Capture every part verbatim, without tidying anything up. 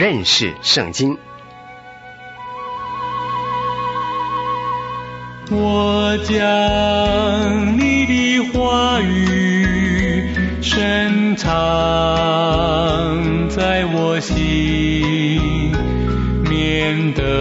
认识圣经。 我将你的话语深藏在我心，免得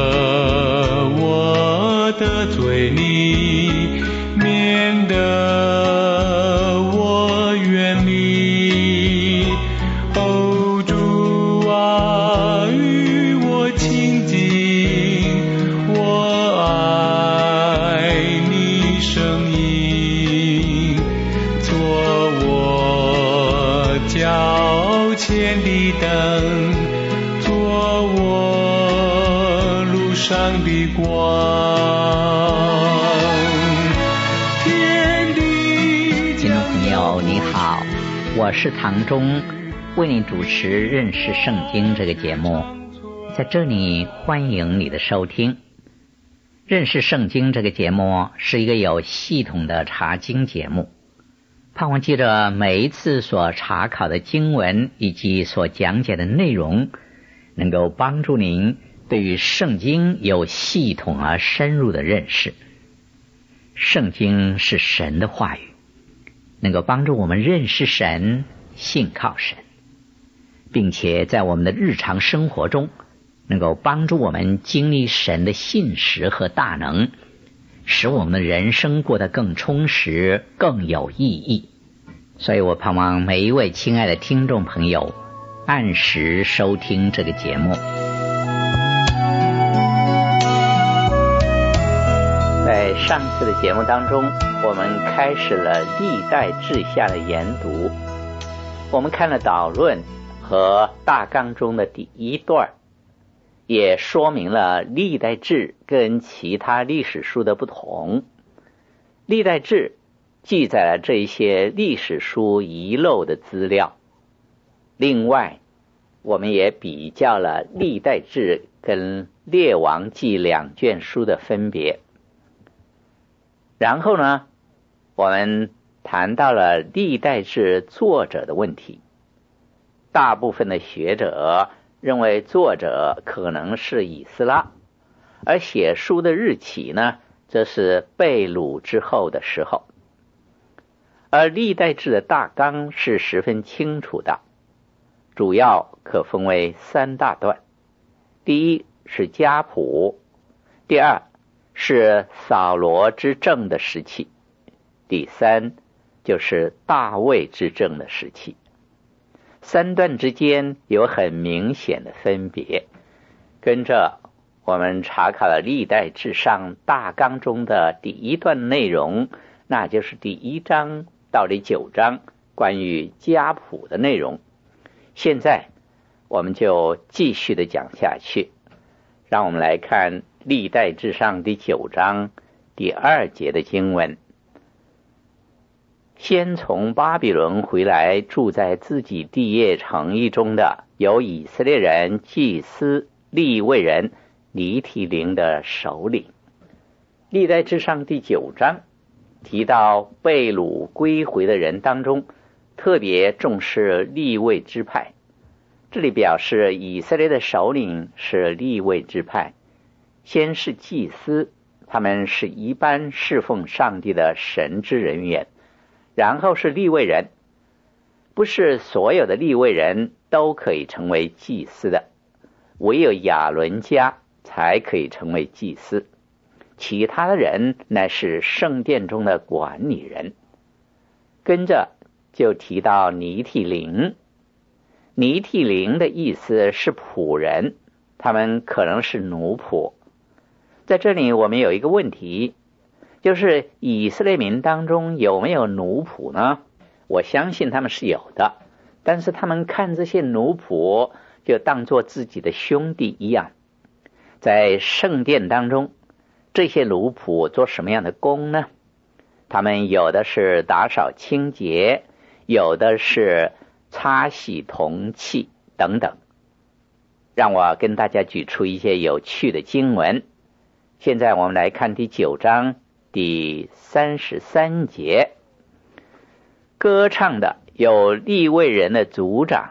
我得罪你，免得我远离。哦，主啊，与我亲近，我爱你声音，做我脚前的灯，做我路上的光。 听众朋友你好，我是唐忠，为你主持认识圣经这个节目，在这里欢迎你的收听。认识圣经这个节目是一个有系统的查经节目，盼望记着每一次所查考的经文以及所讲解的内容，能够帮助您对于圣经有系统而深入的认识。圣经是神的话语，能够帮助我们认识神，信靠神，并且在我们的日常生活中能够帮助我们经历神的信实和大能，使我们的人生过得更充实，更有意义。所以我盼望每一位亲爱的听众朋友按时收听这个节目。在上次的节目当中，我们开始了历代志下的研读，我们看了导论和大纲中的第一段，也说明了历代志跟其他历史书的不同。历代志记载了这些历史书遗漏的资料，另外我们也比较了历代志跟列王记两卷书的分别。然后呢，我们谈到了历代志作者的问题。大部分的学者认为作者可能是以斯拉，而写书的日期呢，这是被掳之后的时候。而历代志的大纲是十分清楚的，主要可分为三大段。第一是家谱，第二是扫罗之政的时期，第三就是大卫之政的时期。三段之间有很明显的分别。跟着我们查考了历代志上大纲中的第一段内容，那就是第一章到第九章关于家谱的内容。现在我们就继续的讲下去，让我们来看历代志上第九章第二节的经文。先从巴比伦回来，住在自己地业城邑中的有以色列人祭司利未人尼提灵的首领。历代志上第九章提到被掳归回的人当中，特别重视利未支派，这里表示以色列的首领是利未支派，先是祭司，他们是一般侍奉上帝的神职人员，然后是利未人。不是所有的利未人都可以成为祭司的，唯有亚伦家才可以成为祭司，其他的人乃是圣殿中的管理人。跟着就提到尼提灵，尼提灵的意思是仆人，他们可能是奴仆。在这里我们有一个问题，就是以色列民当中有没有奴仆呢？我相信他们是有的，但是他们看这些奴仆就当作自己的兄弟一样。在圣殿当中，这些奴仆做什么样的工呢？他们有的是打扫清洁，有的是擦洗铜器等等。让我跟大家举出一些有趣的经文。现在我们来看第九章第三十三节。歌唱的有利未人的族长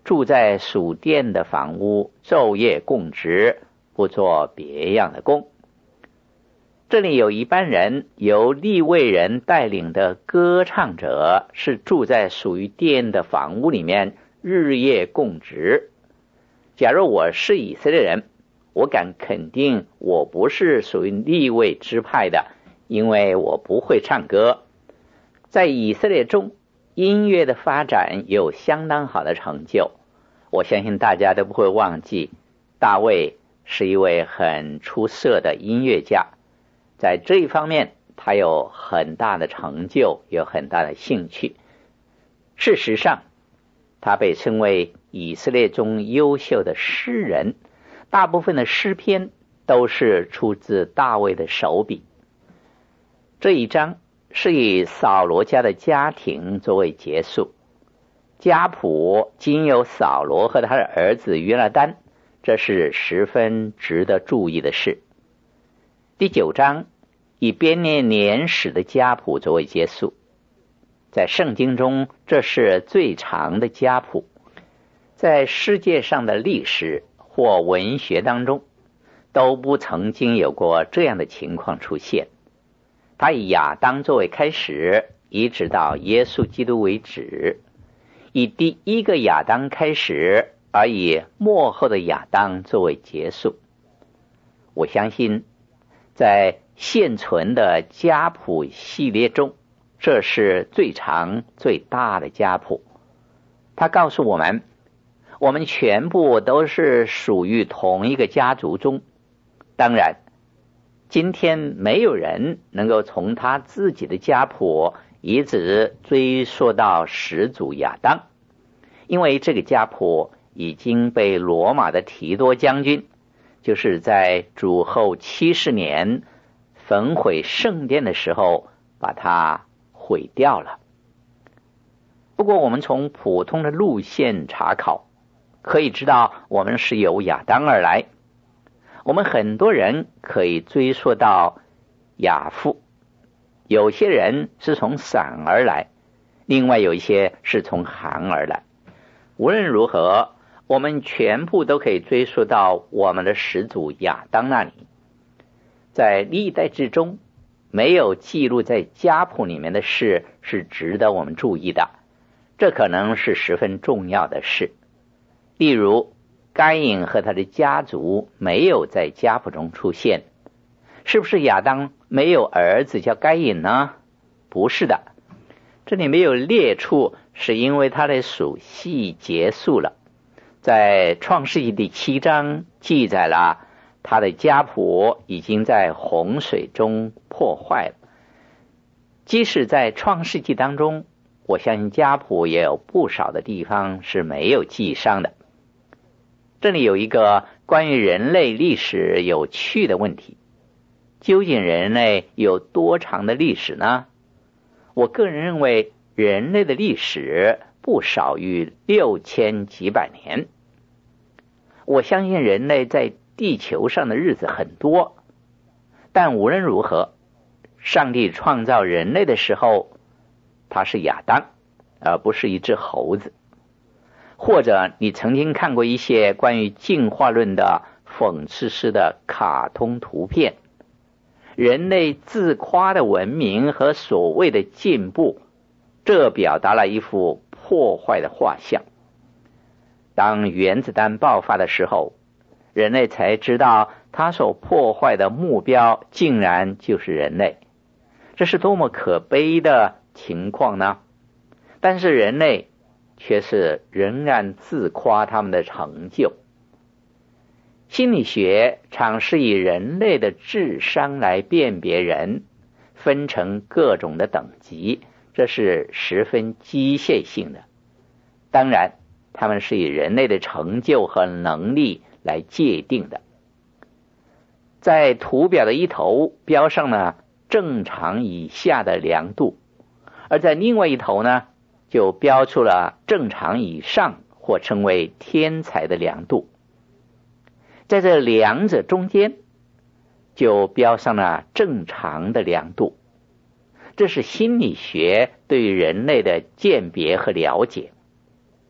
住在属殿的房屋，昼夜供职，不做别样的工。这里有一班人，由利未人带领的歌唱者，是住在属于殿的房屋里面，日夜供职。假如我是以色列人，我敢肯定我不是属于利未支派的，因为我不会唱歌。在以色列中，音乐的发展有相当好的成就。我相信大家都不会忘记，大卫是一位很出色的音乐家，在这一方面他有很大的成就，有很大的兴趣。事实上，他被称为以色列中优秀的诗人，大部分的诗篇都是出自大卫的手笔。这一章是以扫罗家的家庭作为结束，家谱经由扫罗和他的儿子约拿单，这是十分值得注意的事。第九章以编列年史的家谱作为结束，在圣经中这是最长的家谱，在世界上的历史或文学当中都不曾经有过这样的情况出现。他以亚当作为开始，一直到耶稣基督为止，以第一个亚当开始，而以末后的亚当作为结束。我相信在现存的家谱系列中，这是最长最大的家谱。它告诉我们，我们全部都是属于同一个家族中。当然，今天没有人能够从他自己的家谱一直追溯到始祖亚当，因为这个家谱已经被罗马的提多将军，就是在主后七十年焚毁圣殿的时候把它毁掉了。不过我们从普通的路线查考可以知道，我们是由亚当而来。我们很多人可以追溯到亚父，有些人是从闪而来，另外有一些是从韩而来。无论如何，我们全部都可以追溯到我们的始祖亚当那里。在历代志中，没有记录在家谱里面的事是值得我们注意的，这可能是十分重要的事。例如，该隐和他的家族没有在家谱中出现，是不是亚当没有儿子叫该隐呢？不是的，这里没有列出，是因为他的属系结束了。在创世纪第七章记载了他的家谱已经在洪水中破坏了。即使在创世纪当中，我相信家谱也有不少的地方是没有记上的。这里有一个关于人类历史有趣的问题，究竟人类有多长的历史呢？我个人认为人类的历史不少于六千几百年。我相信人类在地球上的日子很多，但无论如何，上帝创造人类的时候，他是亚当，而不是一只猴子。或者你曾经看过一些关于进化论的讽刺式的卡通图片，人类自夸的文明和所谓的进步，这表达了一幅破坏的画像。当原子弹爆发的时候，人类才知道它所破坏的目标竟然就是人类，这是多么可悲的情况呢？但是人类却是仍然自夸他们的成就。心理学常是以人类的智商来辨别人，分成各种的等级，这是十分机械性的。当然，他们是以人类的成就和能力来界定的。在图表的一头标上了正常以下的量度，而在另外一头呢，就标出了正常以上，或称为天才的量度。在这两者中间就标上了正常的量度。这是心理学对于人类的鉴别和了解。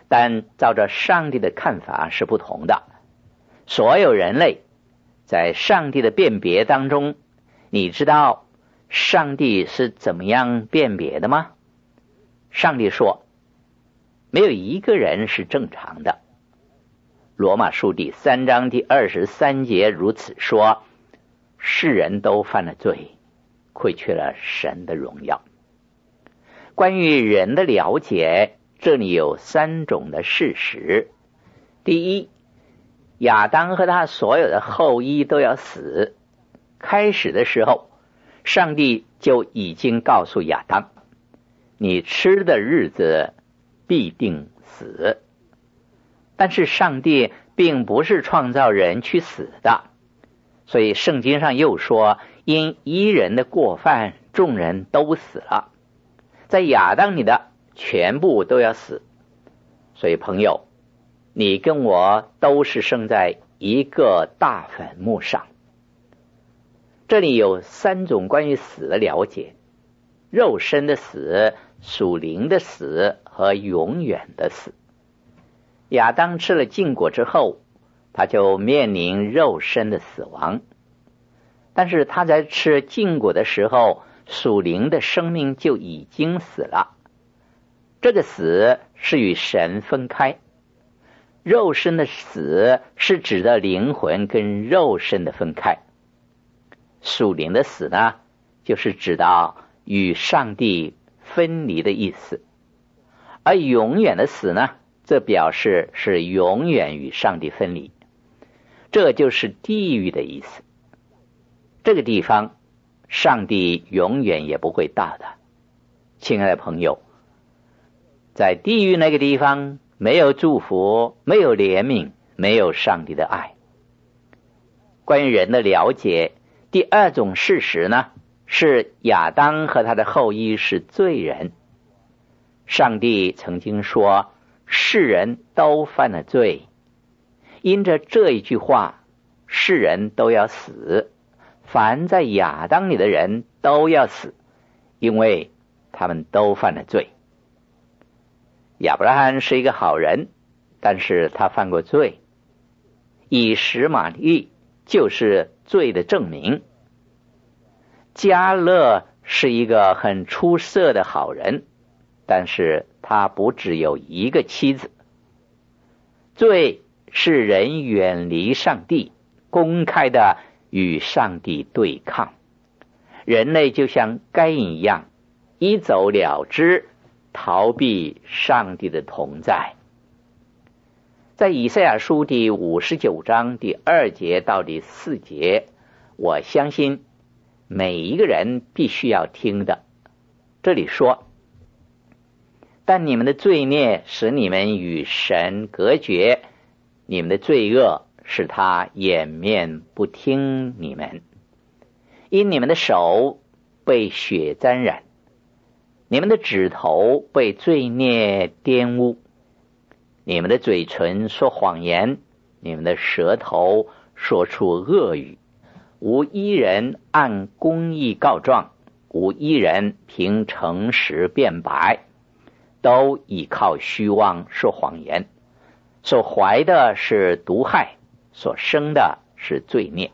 但照着上帝的看法是不同的。所有人类在上帝的辨别当中，你知道上帝是怎么样辨别的吗？上帝说，没有一个人是正常的。罗马书第三章第二十三节如此说，世人都犯了罪，亏缺了神的荣耀。关于人的了解，这里有三种的事实。第一，亚当和他所有的后裔都要死。开始的时候，上帝就已经告诉亚当，你吃的日子必定死。但是上帝并不是创造人去死的，所以圣经上又说，因一人的过犯，众人都死了。在亚当里的全部都要死。所以朋友，你跟我都是生在一个大坟墓上。这里有三种关于死的了解：肉身的死、属灵的死和永远的死。亚当吃了禁果之后，他就面临肉身的死亡。但是他在吃禁果的时候，属灵的生命就已经死了。这个死是与神分开。肉身的死是指的灵魂跟肉身的分开。属灵的死呢，就是指到与上帝分离的意思。而永远的死呢，这表示是永远与上帝分离。这就是地狱的意思。这个地方上帝永远也不会到的。亲爱的朋友，在地狱那个地方，没有祝福，没有怜悯，没有上帝的爱。关于人的了解，第二种事实呢，是亚当和他的后裔是罪人。上帝曾经说，世人都犯了罪。因着这一句话，世人都要死，凡在亚当里的人都要死，因为他们都犯了罪。亚伯拉罕是一个好人，但是他犯过罪。以实玛利就是罪的证明。迦勒是一个很出色的好人，但是他不只有一个妻子。罪是人远离上帝，公开的与上帝对抗。人类就像该隐一样，一走了之，逃避上帝的同在。在以赛亚书第五十九章第二节到第四节，我相信每一个人必须要听的。这里说，但你们的罪孽使你们与神隔绝，你们的罪恶使他掩面不听你们，因你们的手被血沾染，你们的指头被罪孽玷污，你们的嘴唇说谎言，你们的舌头说出恶语，无一人按公义告状，无一人凭诚实辩白，都倚靠虚妄说谎言，所怀的是毒害，所生的是罪孽。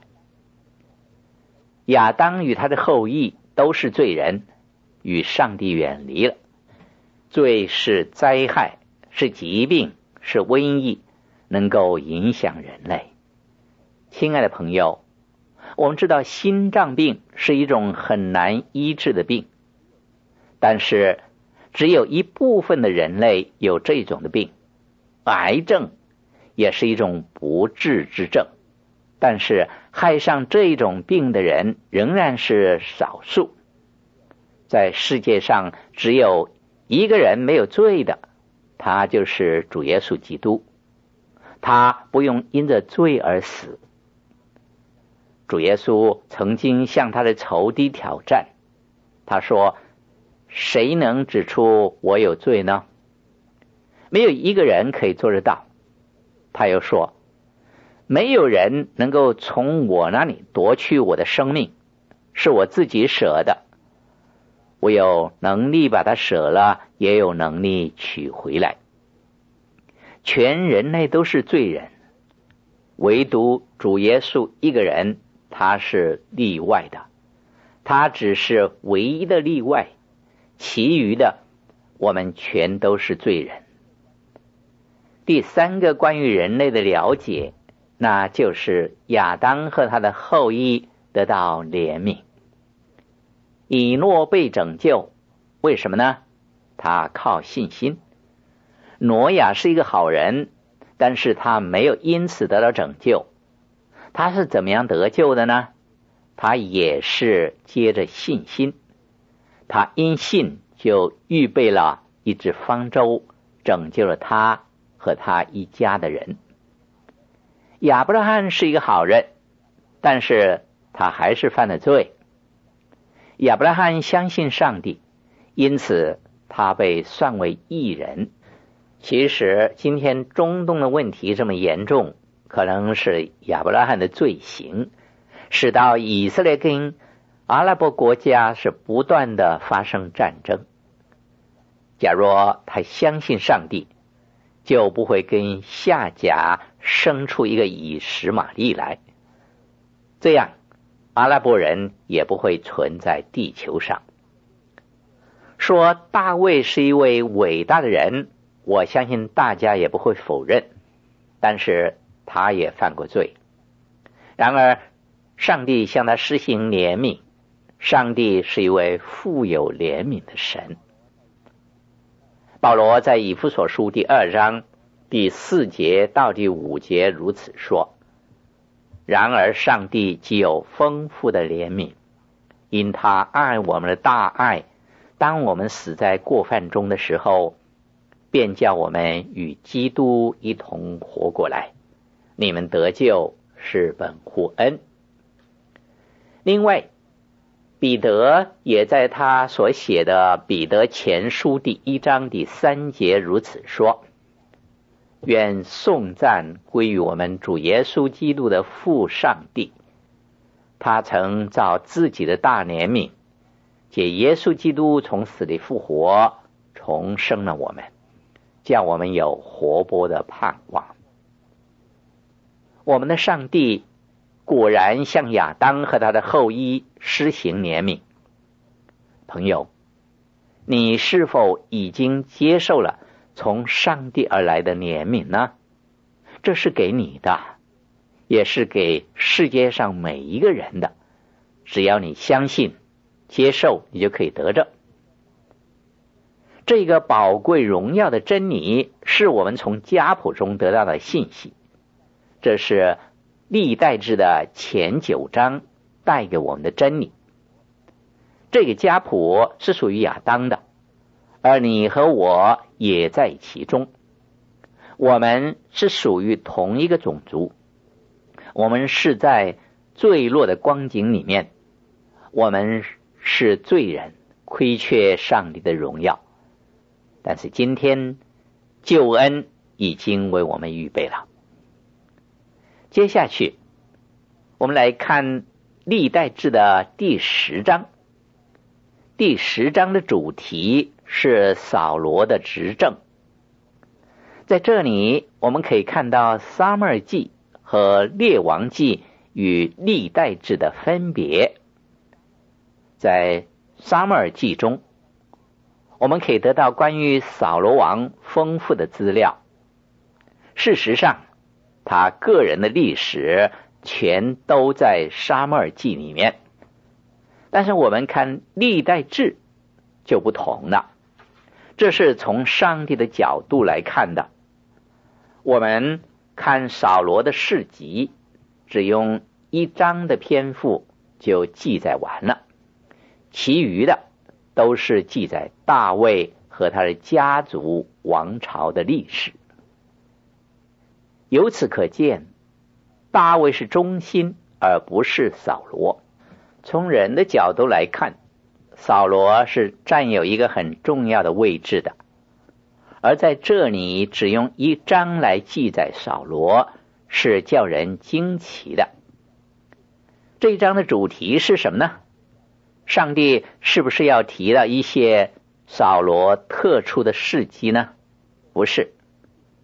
亚当与他的后裔都是罪人，与上帝远离了。罪是灾害，是疾病，是瘟疫，能够影响人类。亲爱的朋友，我们知道心脏病是一种很难医治的病，但是只有一部分的人类有这种的病。癌症也是一种不治之症，但是害上这种病的人仍然是少数。在世界上只有一个人没有罪的，他就是主耶稣基督。他不用因着罪而死。主耶稣曾经向他的仇敌挑战，他说，谁能指出我有罪呢？没有一个人可以做得到。他又说，没有人能够从我那里夺去我的生命，是我自己舍的。我有能力把它舍了，也有能力取回来。 全人类都是罪人，唯独主耶稣一个人，他是例外的，他只是唯一的例外，其余的我们全都是罪人。第三个关于人类的了解，那就是亚当和他的后裔得到怜悯。以诺被拯救，为什么呢？他靠信心。挪亚是一个好人，但是他没有因此得到拯救。他是怎么样得救的呢？他也是接着信心，他因信就预备了一只方舟，拯救了他和他一家的人。亚伯拉罕是一个好人，但是他还是犯了罪。亚伯拉罕相信上帝，因此他被算为义人。其实今天中东的问题这么严重，可能是亚伯拉罕的罪行，使到以色列跟阿拉伯国家是不断的发生战争。假若他相信上帝，就不会跟夏甲生出一个以实玛利来，这样阿拉伯人也不会存在地球上。说大卫是一位伟大的人，我相信大家也不会否认，但是他也犯过罪。然而上帝向他施行怜悯，上帝是一位富有怜悯的神。保罗在以弗所书第二章第四节到第五节如此说：然而上帝既有丰富的怜悯，因他爱我们的大爱，当我们死在过犯中的时候，便叫我们与基督一同活过来。你们得救是本乎恩。另外，彼得也在他所写的彼得前书第一章第三节如此说：愿颂赞归于我们主耶稣基督的父上帝，他曾照自己的大怜悯，借耶稣基督从死里复活，重生了我们，叫我们有活泼的盼望。我们的上帝果然向亚当和他的后裔施行怜悯。朋友，你是否已经接受了从上帝而来的怜悯呢？这是给你的，也是给世界上每一个人的。只要你相信接受，你就可以得着这个宝贵荣耀的真理，是我们从家谱中得到的信息。这是历代志的前九章带给我们的真理。这个家谱是属于亚当的，而你和我也在其中。我们是属于同一个种族，我们是在坠落的光景里面，我们是罪人，亏缺上帝的荣耀。但是今天救恩已经为我们预备了。接下去我们来看历代志的第十章。第十章的主题是扫罗的执政。在这里我们可以看到撒母耳记和列王记与历代志的分别。在撒母耳记中，我们可以得到关于扫罗王丰富的资料。事实上他个人的历史全都在撒母耳记里面，但是我们看历代志就不同了，这是从上帝的角度来看的。我们看扫罗的事迹，只用一章的篇幅就记载完了，其余的都是记载大卫和他的家族王朝的历史。由此可见，大卫是中心而不是扫罗。从人的角度来看，扫罗是占有一个很重要的位置的，而在这里只用一章来记载扫罗，是叫人惊奇的。这一章的主题是什么呢？上帝是不是要提到一些扫罗特殊的事迹呢？不是。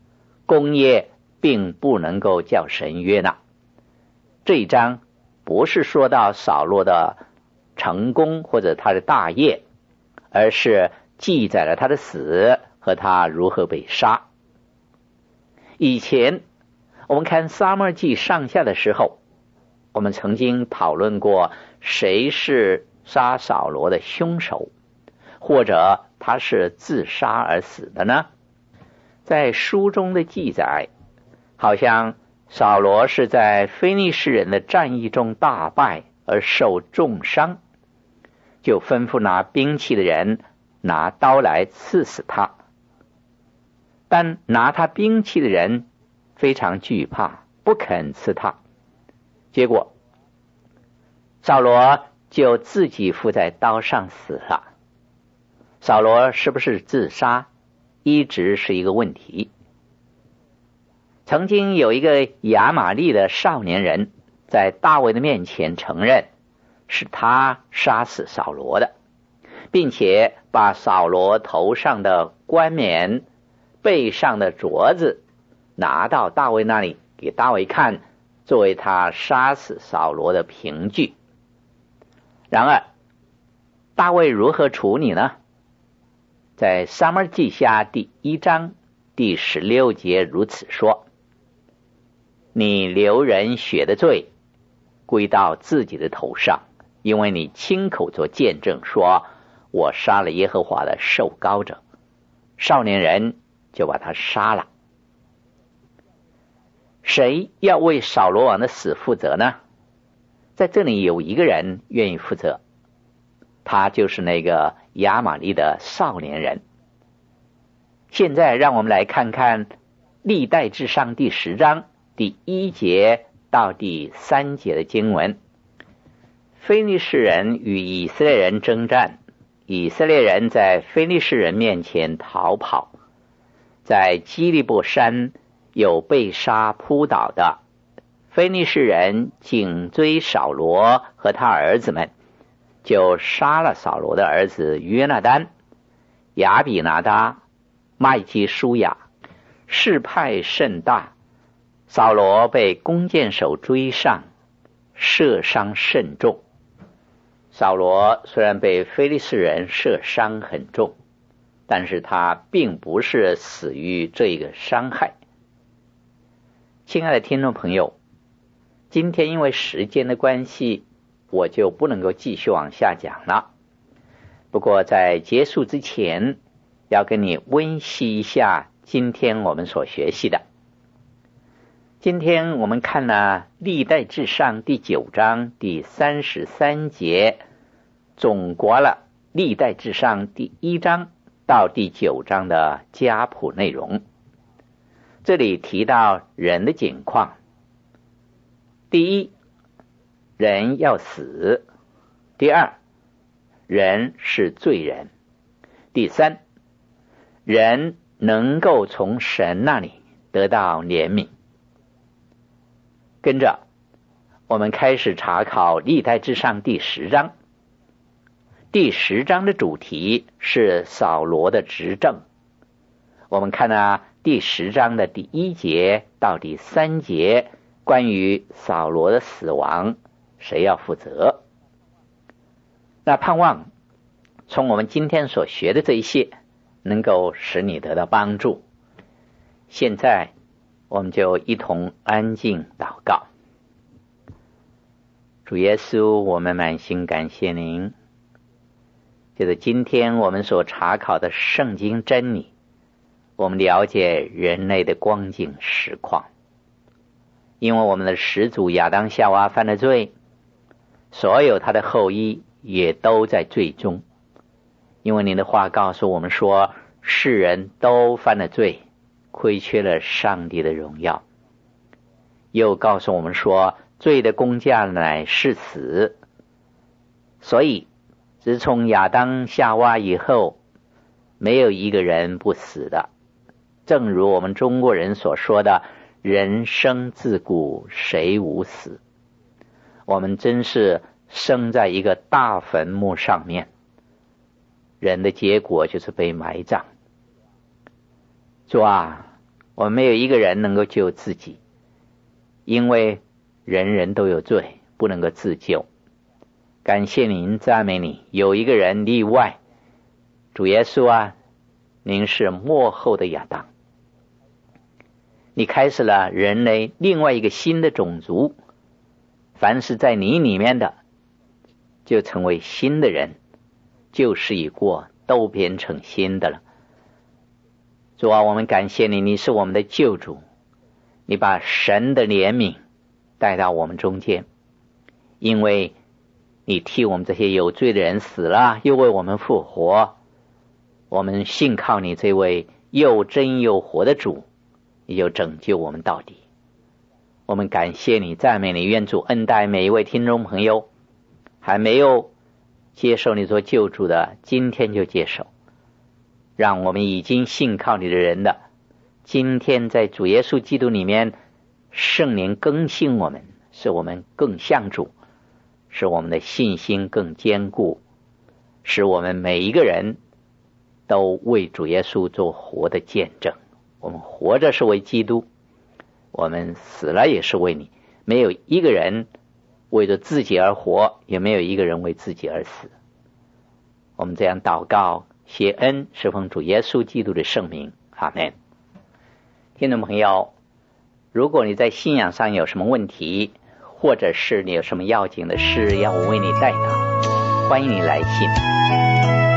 功业并不能够叫神悦纳。这一章不是说到扫罗的成功或者他的大业，而是记载了他的死和他如何被杀。以前我们看撒母耳记上下的时候，我们曾经讨论过谁是杀扫罗的凶手，或者他是自杀而死的呢？在书中的记载，好像扫罗是在非利士人的战役中大败而受重伤，就吩咐拿兵器的人拿刀来刺死他。但拿他兵器的人非常惧怕，不肯刺他。结果扫罗就自己附在刀上死了。扫罗是不是自杀，一直是一个问题。曾经有一个亚玛力的少年人在大卫的面前承认是他杀死扫罗的，并且把扫罗头上的冠冕、背上的镯子拿到大卫那里给大卫看，作为他杀死扫罗的凭据。然而大卫如何处理呢？在撒母耳记下第一章第十六节如此说：你流人血的罪归到自己的头上，因为你亲口做见证说，我杀了耶和华的受膏者。少年人就把他杀了。谁要为扫罗王的死负责呢？在这里有一个人愿意负责，他就是那个亚玛力的少年人。现在让我们来看看历代志上第十章第一节到第三节的经文。非利士人与以色列人征战，以色列人在非利士人面前逃跑，在基利伯山有被杀扑倒的。非利士人紧追扫罗和他儿子们，就杀了扫罗的儿子约拿单、亚比拿达、麦基舒亚。事派甚大，扫罗被弓箭手追上，射伤甚重。扫罗虽然被非利士人射伤很重，但是他并不是死于这个伤害。亲爱的听众朋友，今天因为时间的关系，我就不能够继续往下讲了。不过在结束之前，要跟你温习一下今天我们所学习的。今天我们看了历代志上第九章第三十三节，总括了历代志上第一章到第九章的家谱内容。这里提到人的景况：第一，人要死；第二，人是罪人；第三，人能够从神那里得到怜悯。跟着我们开始查考历代志上第十章。第十章的主题是扫罗的执政。我们看了第十章的第一节到第三节，关于扫罗的死亡，谁要负责？那盼望从我们今天所学的这一些能够使你得到帮助。现在我们就一同安静祷告。主耶稣，我们满心感谢您，就是今天我们所查考的圣经真理，我们了解人类的光景实况。因为我们的始祖亚当夏娃犯了罪，所有他的后裔也都在罪中。因为您的话告诉我们说，世人都犯了罪，亏缺了上帝的荣耀。又告诉我们说，罪的工价乃是死。所以自从亚当夏娃以后，没有一个人不死的。正如我们中国人所说的，人生自古谁无死。我们真是生在一个大坟墓上面，人的结果就是被埋葬。主啊， 我们没有一个人能够救自己，因为人人都有罪，不能够自救。感谢您，赞美你，有一个人例外，主耶稣啊，您是末后的亚当，你开始了人类另外一个新的种族，凡是在你里面的就成为新的人，旧事已过，都变成新的了。主啊，我们感谢你，你是我们的救主，你把神的怜悯带到我们中间，因为你替我们这些有罪的人死了，又为我们复活，我们信靠你这位又真又活的主，你就拯救我们到底。我们感谢你，赞美你，愿主恩待每一位听众朋友，还没有接受你做救主的，今天就接受，让我们已经信靠你的人的，今天在主耶稣基督里面，圣灵更新我们，使我们更像主，使我们的信心更坚固，使我们每一个人都为主耶稣做活的见证。我们活着是为基督，我们死了也是为你，没有一个人为着自己而活，也没有一个人为自己而死。我们这样祷告谢恩，是奉主耶稣基督的圣名，阿们。听众朋友，如果你在信仰上有什么问题，或者是你有什么要紧的事要我为你代祷，欢迎你来信。